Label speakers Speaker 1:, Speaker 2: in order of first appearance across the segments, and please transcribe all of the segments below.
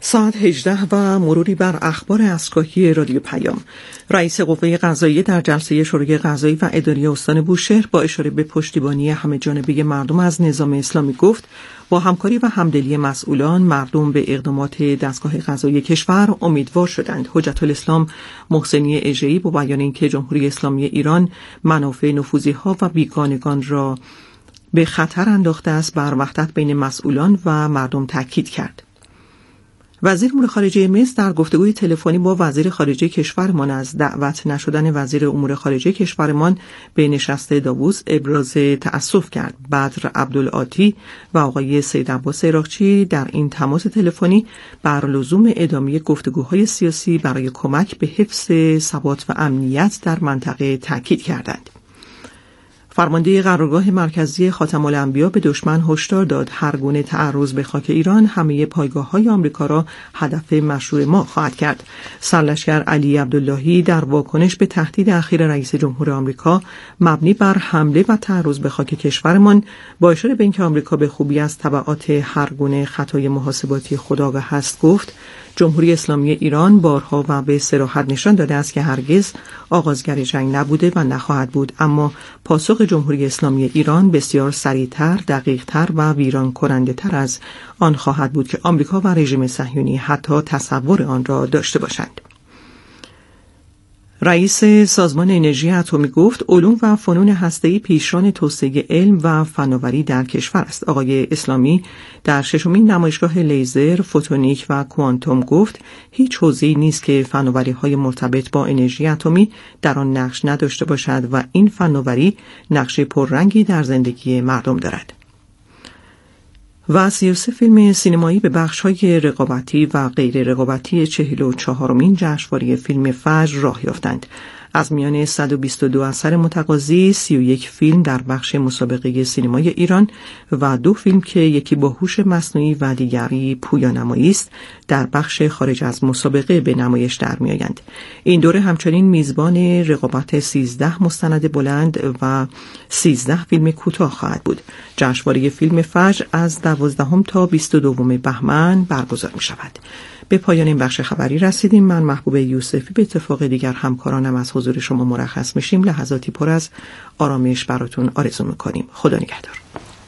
Speaker 1: ساعت 18 و مروری بر اخبار اسکاکی رادیو پیام. رئیس قوه قضاییه در جلسه شورای قضایی و اداری استان بوشهر با اشاره به پشتیبانی همه جانبه مردم از نظام اسلامی گفت با همکاری و همدلی مسئولان مردم به اقدامات دستگاه قضایی کشور امیدوار شدند. حجت الاسلام محسنی اژه‌ای با بیان اینکه جمهوری اسلامی ایران منافع نفوذی‌ها و بیگانگان را به خطر انداخته است، بر وحدت بین مسئولان و مردم تاکید کرد. وزیر امور خارجه مصر در گفتگوی تلفنی با وزیر خارجه کشورمان از دعوت نشدن وزیر امور خارجه کشورمان به نشست داووس ابراز تأسف کرد. بدر عبدالعاطی و آقای سید عباس عراقچی در این تماس تلفنی بر لزوم ادامه گفتگوهای سیاسی برای کمک به حفظ ثبات و امنیت در منطقه تاکید کردند. فرمانده قرارگاه مرکزی خاتم الانبیا به دشمن هشدار داد هر گونه تعرض به خاک ایران همه پایگاه‌های آمریکا را هدف مشروع ما خواهد کرد. سرلشکر علی عبداللهی در واکنش به تهدید اخیر رئیس جمهور آمریکا مبنی بر حمله و تعرض به خاک کشورمان با اشاره به اینکه آمریکا به خوبی از تبعات هر گونه خطای محاسباتی خودآگاه است گفت جمهوری اسلامی ایران بارها و به صراحت نشان داده است که هرگز آغازگر جنگ نبوده و نخواهد بود، اما پاسخ جمهوری اسلامی ایران بسیار سریعتر، دقیقتر و ویران کننده تر از آن خواهد بود که آمریکا و رژیم صهیونی حتی تصور آن را داشته باشند. رئیس سازمان انرژی اتمی گفت علوم و فنون هسته‌ای پیشران توسعه علم و فناوری در کشور است. آقای اسلامی در ششمین نمایشگاه لیزر، فوتونیک و کوانتوم گفت هیچ حوزه‌ای نیست که فناوری‌های مرتبط با انرژی اتمی در آن نقش نداشته باشد و این فناوری نقش پررنگی در زندگی مردم دارد. و 33 فیلم سینمایی به بخش‌های رقابتی و غیر رقابتی 44مین جشنواره فیلم فجر راه یافتند. از میان 122 اثر متقاضی 31 فیلم در بخش مسابقه سینمای ایران و 2 فیلم که یکی با هوش مصنوعی و دیگری پویانمایی است در بخش خارج از مسابقه به نمایش در می‌آیند. این دوره همچنین میزبان رقابت 13 مستند بلند و 13 فیلم کوتاه خواهد بود. جشنواره فیلم فجر از 12 تا 22 بهمن برگزار می‌شود. به پایان این بخش خبری رسیدیم. من محبوب یوسفی به اتفاق دیگر همکارانم از حضور شما مرخص میشیم. لحظاتی پر از آرامش براتون آرزو میکنیم. خدا نگهدار.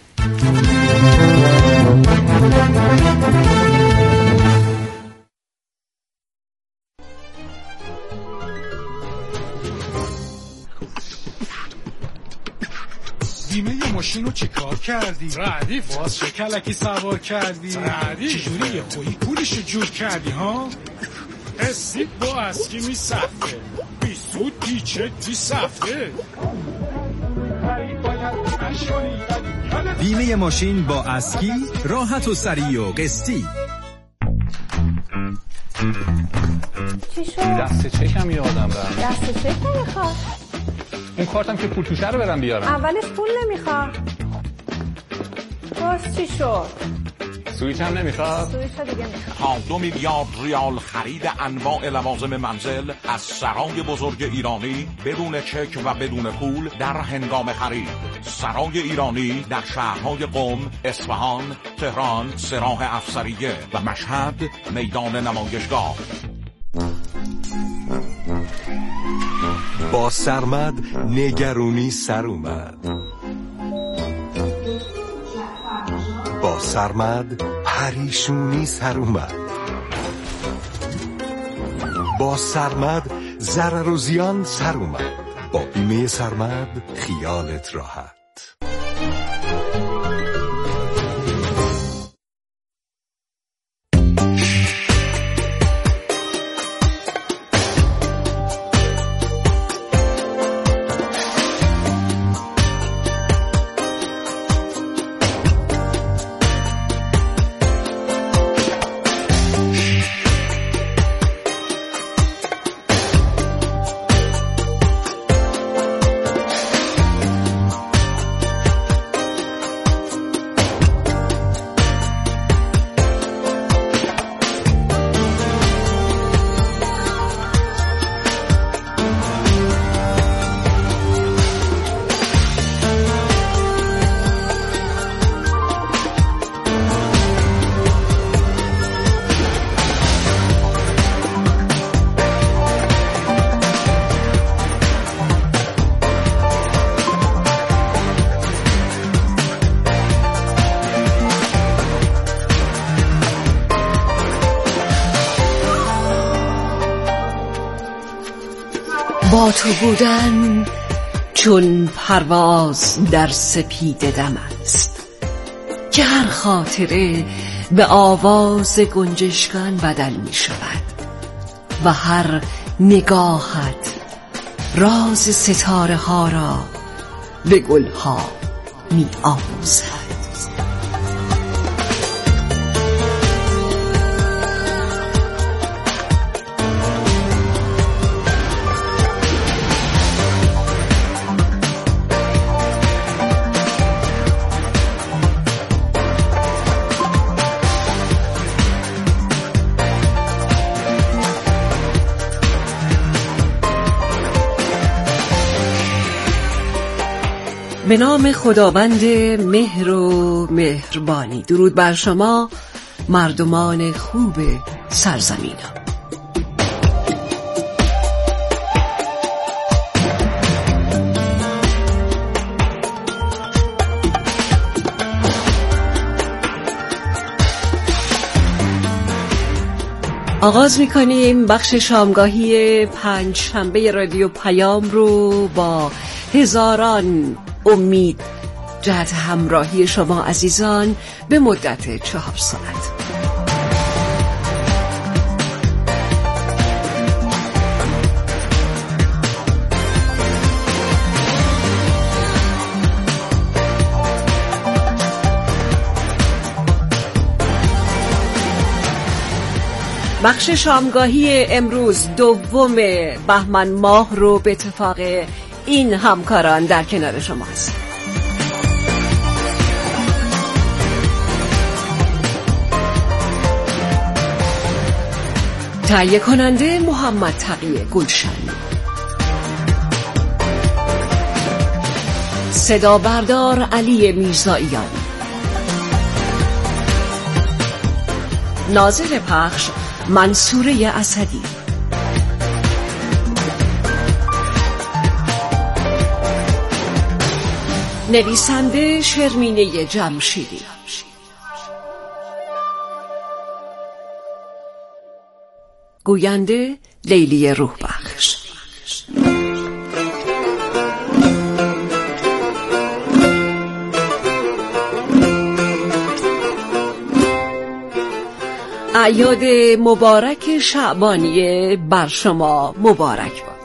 Speaker 2: بیمه ماشین رو چه کار کردی؟ ردیف باز چه کلکی سوار کردی؟ ردیف چجوری یه خویی پولشو جور کردی ها؟ استید با اسکی می سفته بی سود پیچه بی سفته.
Speaker 3: بیمه ماشین با اسکی راحت و سریع و قسطی.
Speaker 4: چی شد؟
Speaker 5: دست چکم یادم رفت.
Speaker 4: دست چک نمیخواد؟
Speaker 5: اون کارتم که پول توشه رو برم بیارم.
Speaker 4: اولش پول نمیخواد. باز چی شد؟
Speaker 5: سویچ هم نمیخواد؟
Speaker 4: سویچ دیگه میخواد.
Speaker 6: تا 2 میلیارد ریال خرید انواع لوازم منزل از سرای بزرگ ایرانی بدون چک و بدون پول در هنگام خرید. سرای ایرانی در شهرهای قم، اصفهان، تهران، سراح افسریه و مشهد میدان نمایشگاه.
Speaker 7: با سرمد نگرونی سر اومد. با سرمد پریشونی سر اومد. با سرمد ضرر و زیان سر اومد. با بیمه سرمد خیالت راحت.
Speaker 8: با تو بودن چون پرواز در سپید دم است که هر خاطره به آواز گنجشکان بدل می شود و هر نگاهت راز ستاره ها را به گلها می آموزد. به نام خداوند مهر و مهربانی. درود بر شما مردمان خوب سرزمینم. آغاز می‌کنیم بخش شامگاهی پنجشنبه رادیو پیام رو با هزاران امید جهت همراهی شما عزیزان به مدت 4 ساعت. بخش شامگاهی امروز 2 بهمن ماه رو به اتفاق این همکاران در کنار شما هست. تهیه کننده محمد تقی گلشن، صدا بردار علی میرزاییان، ناظر پخش منصوره اسدی، نویسنده شرمینه جمشیدی، گوینده لیلی روح بخش. اعیاد مبارک شعبانیه بر شما مبارک باد.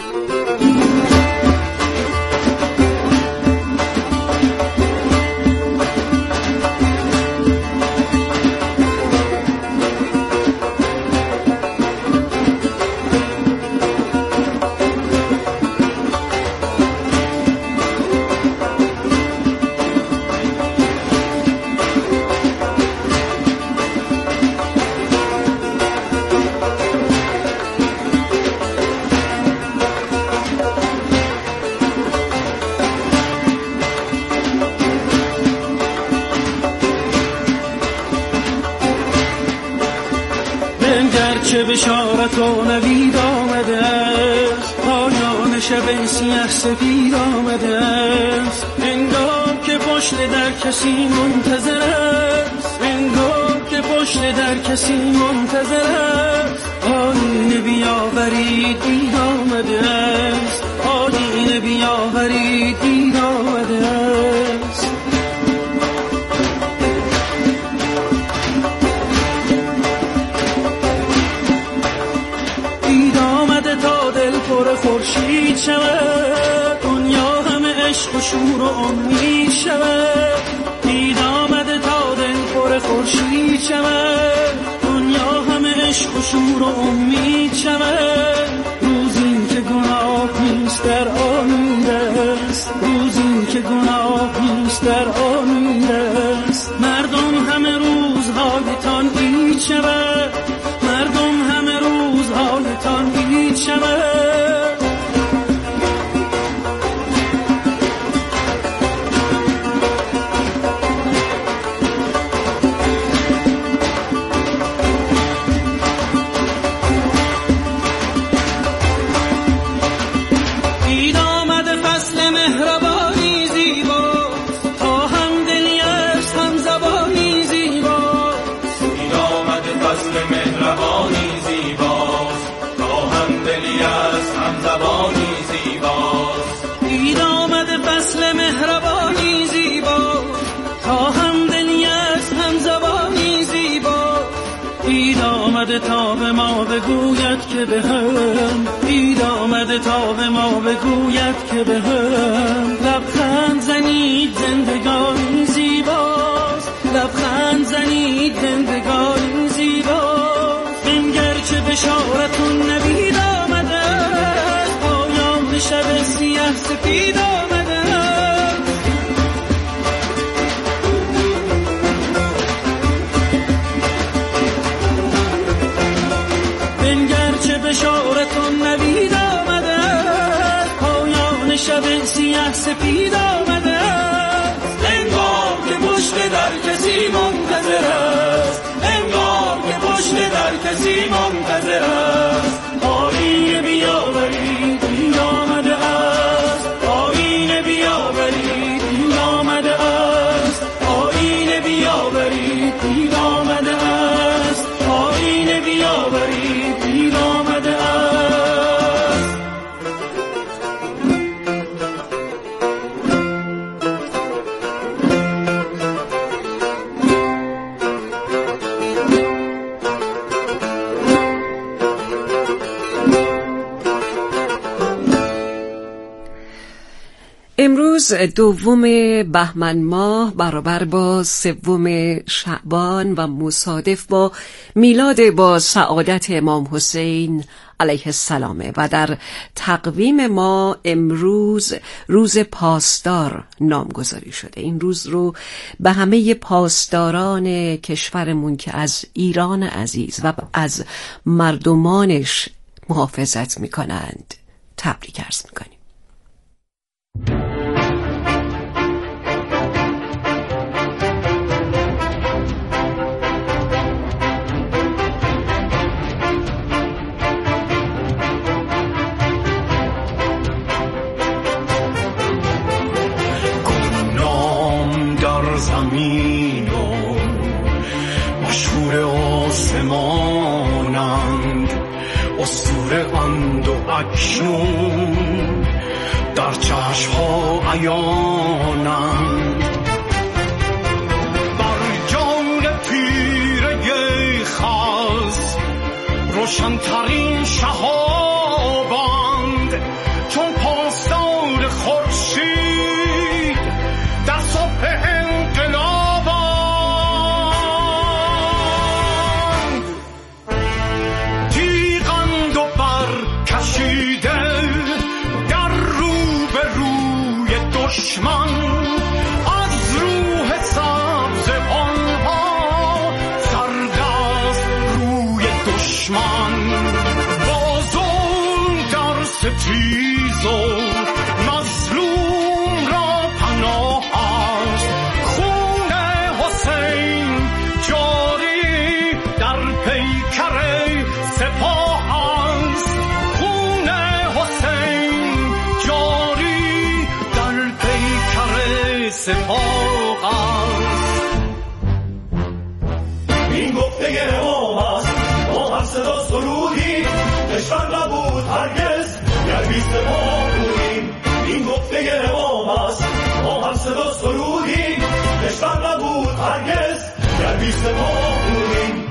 Speaker 9: چه بشارت و نوید آمده است، پایان شب سیاه سفید آمده است. انگار که پشت در کسی منتظر است، انگار که پشت در کسی منتظر است. آینه بیاورید دید آمده است، آینه بیاورید دید آمده است. پر خورشید شود، دنیا همه عشق و شور و امید شود. دید آمده تا دل پر خورشید شود، دنیا همه عشق و شور و امید شود. روزی که گناه نیست در آن است، روزی که گناه نیست در آن است. مردم همه روزهایتان عید شود، مردم همه روزهایتان عید شود.
Speaker 10: فصل مهربانی
Speaker 9: عید آمده تا به ما بگوید که به هم، عید آمده تا به ما بگوید که به هم. لبخند زنید زندگانی زیباست، لبخند زنید زندگانی زیباست. بنگر چه بشارتون نوید آمده، پایان شب سیاه سپید آمده. بنگر چه بشارتون نوید آمده، پایان شب سیاه سپید آمده. انگار که پشت در کسی منتظر است، انگار که پشت در کسی منتظر است. آیین بیاورید این آمده است، آیین بیاورید این آمده است، آیین بیاورید این آمده است، آیین بیاورید این آمده است.
Speaker 8: امروز 2 بهمن ماه برابر با 3 شعبان و مصادف با میلاد با سعادت امام حسین علیه السلامه و در تقویم ما امروز روز پاسدار نامگذاری شده. این روز رو به همه پاسداران کشورمون که از ایران عزیز و از مردمانش محافظت میکنند تبریک عرض میکنیم.
Speaker 9: گمنام در زمین و مشهور آسمانند، اسطوره اند و اکنون در چشم‌ها عیانند. بر جان تیره خاص روشن‌ترین شهابند، چون پاسدار خورشید در صبح انقلابند. تیغند و برکشیده دشمن از روح سبز آنها، سردست روی دشمن. با ظلم در ستیز و مظلوم را پناه است. خون حسین جاری در پیکر سپاه است. خون حسین جاری سپاه است. این گفته امام است با هر صدا سرودی، کشور نبود هرگز گر بیست ما بودیم. این گفته امام است با هر صدا سرودی، کشور نبود هرگز گر بیست ما بودیم.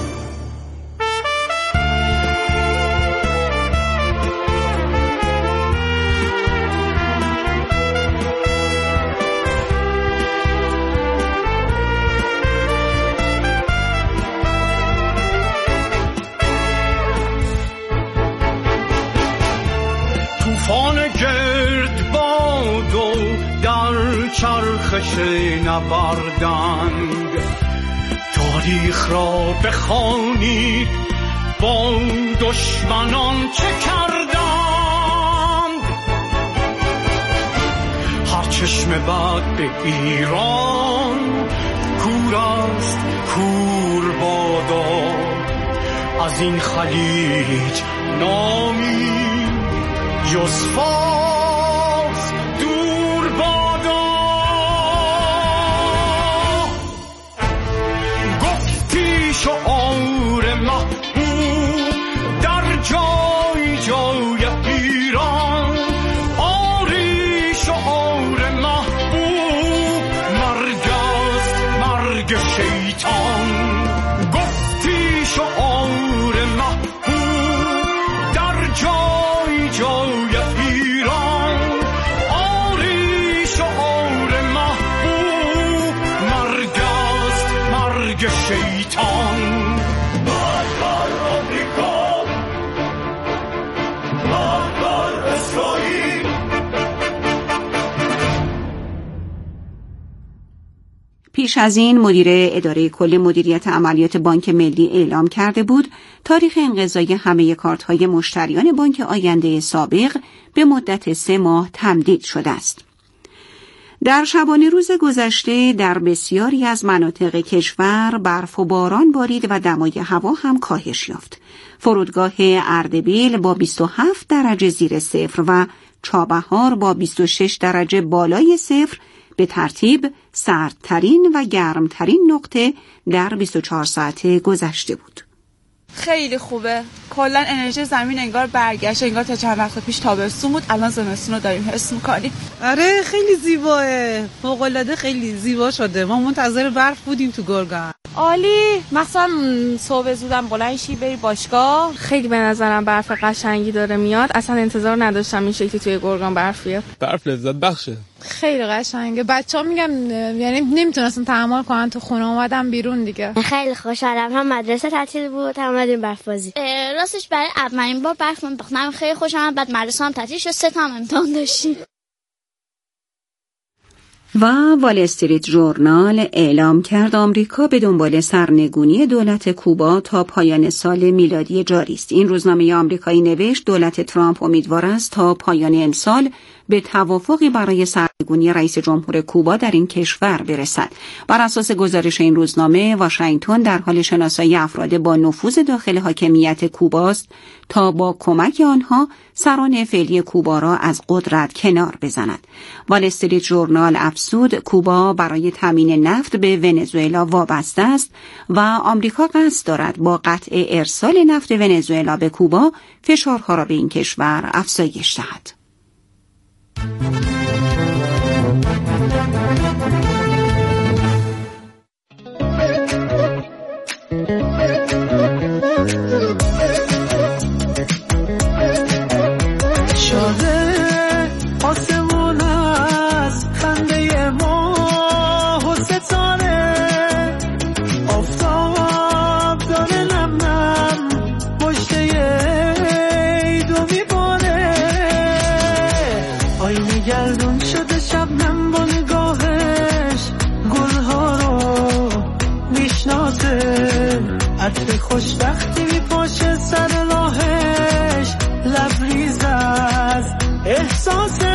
Speaker 9: طوفان گرد باد و در چرخش نبردند، تاریخ را بخوانید با دشمنان چه کردند. هر چشم بد به ایران کور است، کور بادا. از این خلیج نامی جز فارس دور بادا. گفتی شعار محبوب در جای جای ایران، آری شعار محبوب مرگ است، مرگ شیطان. گفتی
Speaker 10: پیش از این مدیر اداره کل مدیریت عملیات بانک ملی اعلام کرده بود تاریخ انقضای همه کارت‌های مشتریان بانک آینده سابق به مدت 3 ماه تمدید شده است. در شبانه روز گذشته در بسیاری از مناطق کشور برف و باران بارید و دمای هوا هم کاهش یافت. فرودگاه اردبیل با 27 درجه زیر صفر و چابهار با 26 درجه بالای صفر به ترتیب سردترین و گرمترین نقطه در 24 ساعت گذشته بود.
Speaker 11: خیلی خوبه. کلا انرژی زمین انگار برگشت، انگار تا چند وقت پیش تابستون بود، الان زمستون رو داریم حس می‌کنیم.
Speaker 12: آره خیلی زیباه، فوق‌العاده خیلی زیبا شده. ما منتظر برف بودیم تو گرگان.
Speaker 13: عالی، مثلا صبح زودم بلند شی بری باشگاه.
Speaker 14: خیلی به نظرم برف قشنگی داره میاد، اصلا انتظار نداشتم این شکلی توی گرگان برف بیاد.
Speaker 15: برف لذت بخشه.
Speaker 16: خیلی قشنگه. بچه‌ها میگم یعنی نمیتونستن تحمل کنن تو خونه، اومدن بیرون دیگه.
Speaker 17: خیلی خوشحالم، هم مدرسه تعطیل بود هم اومدیم برف بازی. راستش برای اولین بار برف می‌پختم، خیلی خوشم اومد. بعد مدرسه هم تعطیل شد، 3 تا امتحان داشتیم.
Speaker 10: و وال استریت ژورنال اعلام کرد آمریکا به دنبال سرنگونی دولت کوبا تا پایان سال میلادی جاری است. این روزنامه آمریکایی نوشت دولت ترامپ امیدوار است تا پایان امسال به توافقی برای سرنگونی رئیس جمهور کوبا در این کشور برسد. بر اساس گزارش این روزنامه، واشنگتن در حال شناسایی افراد با نفوذ داخل حاکمیت کوباست تا با کمک آنها سران فعلی کوبا را از قدرت کنار بزند. وال استریت ژورنال افزود کوبا برای تامین نفت به ونزوئلا وابسته است و آمریکا قصد دارد با قطع ارسال نفت ونزوئلا به کوبا فشارها را به این کشور افزایش دهد.
Speaker 9: عطر خوشبختی میپاشه سر راهش، لبریز از احساسه،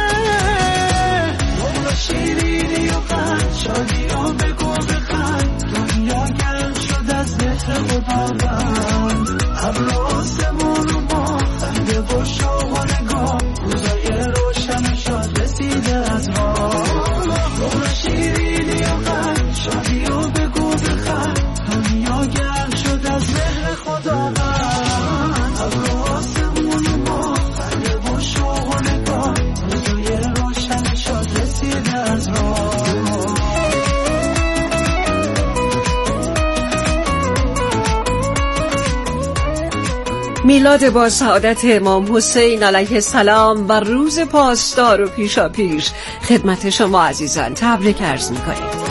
Speaker 9: نور شیرینی و قند، شادی و بگو بخند، دنیا گرم شد از مهر خداوند. ابر و آسمون و ما، خنده و شوق و نگاه، روزای روشن شاد رسیده از ما. نور شیرینی و قند، شادی و بگو بخند، دنیا گرم شد از مهر خداوند. ابر و آسمون و ما، خنده و شوق و نگاه، روزای روشن شاد رسیده از ما.
Speaker 8: میلاد با سعادت امام حسین علیه السلام و روز پاسدار و پیشا پیش خدمت شما عزیزان تبریک عرض می‌کنیم.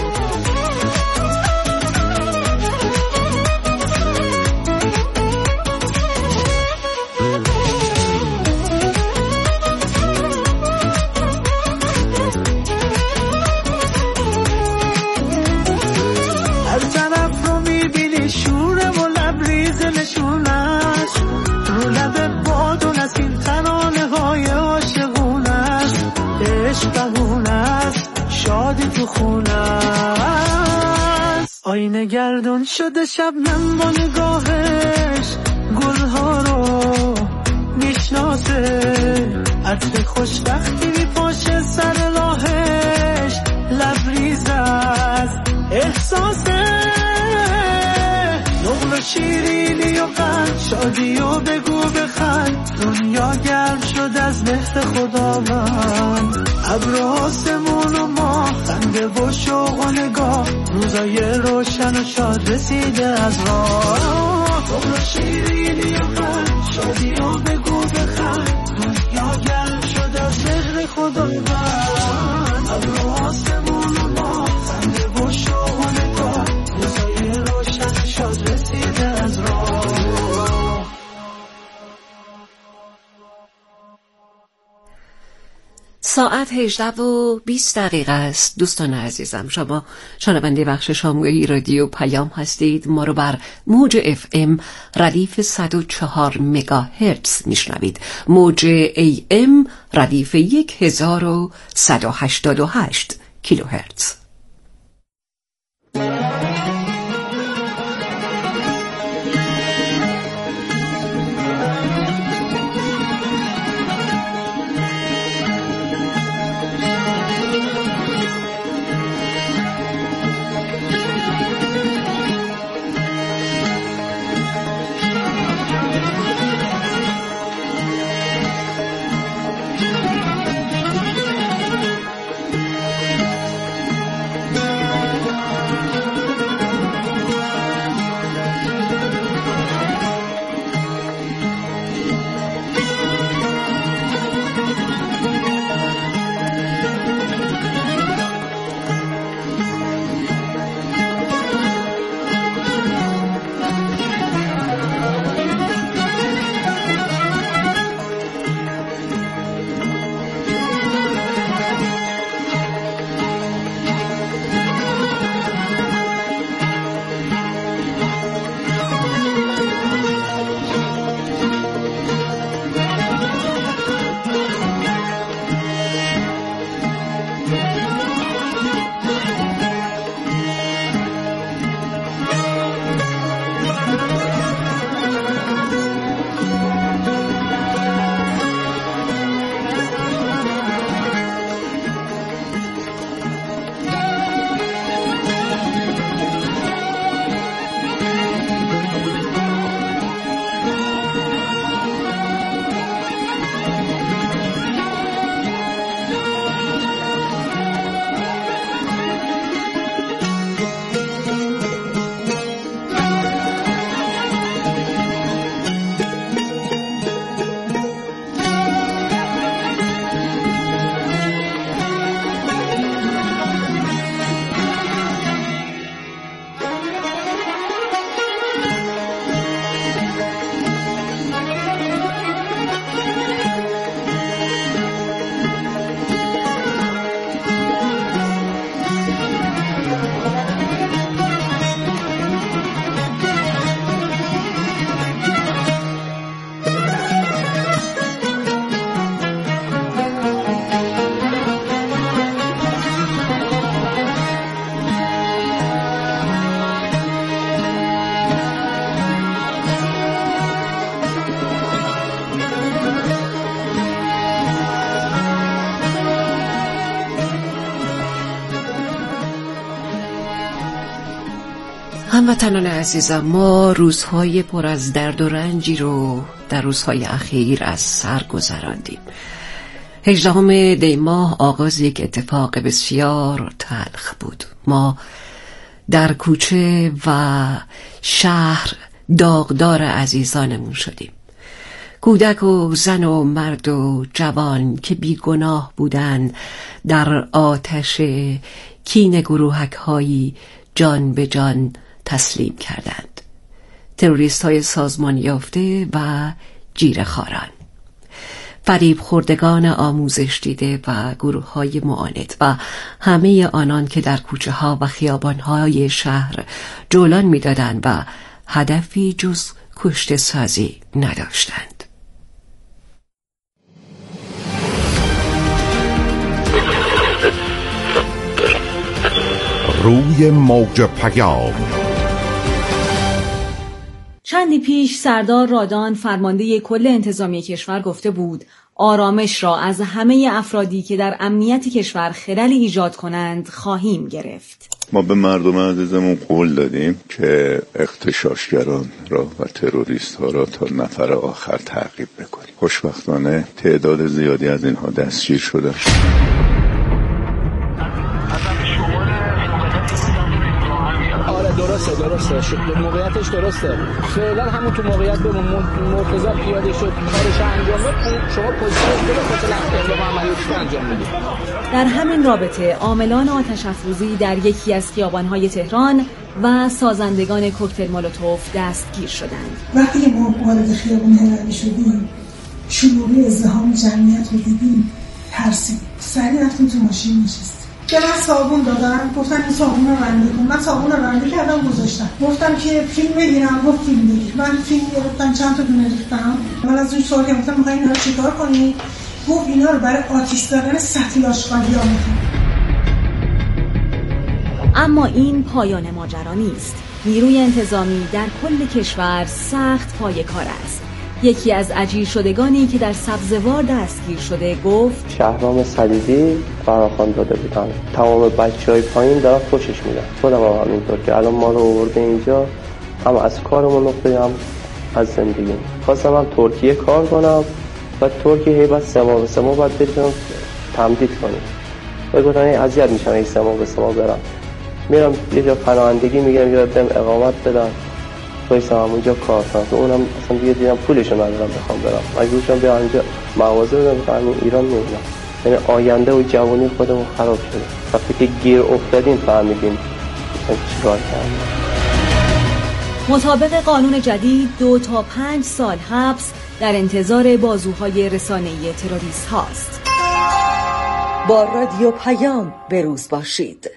Speaker 9: آینه گردون شده شبنم با نگاهش، گلها رو میشناسه، عطر خوشبختی میپاشه سر راهش، لبریز از احساسه، نقل و شیرینی و قند، شادی و بگو بخند، دنیا گرم شد از مهر خداوند. ابر آسمون و ما، خنده و شوق و نگاه، روزای روشن و شاد رسیده از راه. نقل و شیرینی و قند، شادی و بگو بخند، دنیا گرم شد از مهر خداوند. ابر آسمون و ما، خنده و شوق و نگاه، روزای روشن و شاد رسیده از راه.
Speaker 8: ساعت 18:20 است. دوستان عزیزم، شما شنونده بخش شامگاهی رادیو پیام هستید. ما رو بر موج FM ردیف 104 مگاهرتز میشنوید. موج AM ردیف 1188 کیلوهرتز. هموطنان عزیزم، ما روزهای پر از درد و رنجی رو در روزهای اخیر از سر گذراندیم. 18 دی ماه آغاز یک اتفاق بسیار تلخ بود. ما در کوچه و شهر داغدار عزیزانمون شدیم. کودک و زن و مرد و جوان که بیگناه بودند در آتش کین گروهک هایی جان به جان تسلیم کردند. تروریست های سازمان یافته و جیره‌خواران، فریب خوردگان آموزش دیده و گروه های معاند و همه آنان که در کوچه ها و خیابان های شهر جولان می دادند و هدفی جز کشته سازی نداشتند.
Speaker 6: روی موج پیام.
Speaker 15: چندی پیش سردار رادان فرمانده کل انتظامی کشور گفته بود آرامش را از همه افرادی که در امنیت کشور خلل ایجاد کنند خواهیم گرفت.
Speaker 18: ما به مردم عزیزمون قول دادیم که اغتشاشگران را و تروریست ها را تا نفر آخر تعقیب بکنیم. خوشبختانه تعداد زیادی از اینها دستگیر شدند.
Speaker 19: درسته موقعیتش درسته. فعلا همون تو موقعیت به مرتضی پیاده شد کارش انجام داد. شما پوزیشن رو خود لفظ عملیاتش انجام میدید.
Speaker 15: در همین رابطه عاملان آتش افروزی در یکی از خیابان‌های تهران و سازندگان کوکتل مولوتوف دستگیر شدند.
Speaker 20: وقتی ما وارد خیابان هرمی شدیم، شلوغی ازدحام جمعیت رو دیدیم، ترسید. سریع رفتیم تو ماشین نشستیم. به من صابون دادن، گفتن این صابون رو رنده کن. من صابون رو رنده کردم گذاشتم. گفتم که فیلم بگیرم، گفت فیلم بگیر. من فیلم گرفتم، چند تا دونه ریختم. من از اون سوال گفتم می‌خوای اینا رو چیکار کنی؟ گفت اینا رو برای آتش زدن سطل آشغالی ها می‌خوام.
Speaker 15: اما این پایان ماجرا نیست. نیروی انتظامی در کل کشور سخت پای کار است. یکی از اجیر شدگانی که در سبزوار دستگیر شده گفت
Speaker 21: شهرام صلیبی فراخوان داده بودن. تمام بچهای پایین دارن فوشش میدن. خودم هم همینطور که الان ما رو آورده اینجا، هم از کارمون نقطه، هم از زندگی. خواستم هم ترکیه کار کنم و ترکیه هی بعد 3 ماه باید بریم تمدید کنیم. و گفتم این اذیت میشم این 3 ماه برم. میرم یه جا پناهندگی میگیرم یا بهم اقامت بدن. وایسم اونجا کار کنم. که اونم اصلا دیگه دیدم پولشو ندارم بخوام برم. اگه باشم بیا اینجا مغازه بدم بفهمین ایران نمیرم. یعنی آینده و جوانی خودمون خراب شده. وقتی که گیر افتادیم فهمیدیم چیکار کردیم.
Speaker 15: مطابق قانون جدید 2 تا 5 سال حبس در انتظار بازوهای رسانه‌ای تروریست هاست.
Speaker 22: با رادیو پیام به روز باشید.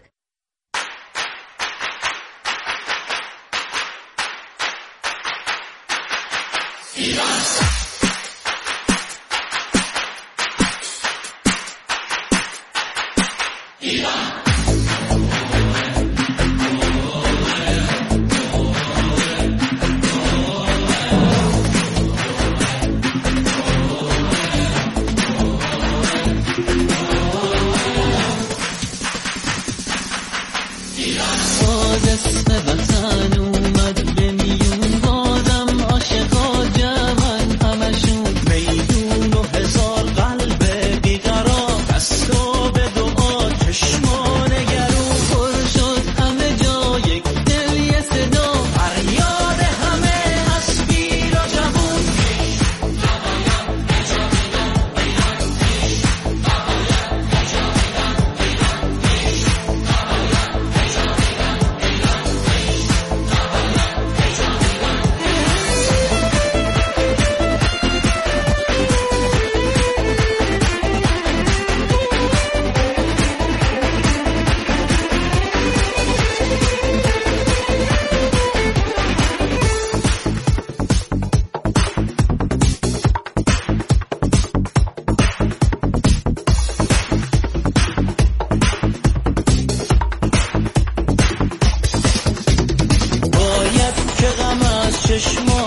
Speaker 9: چشم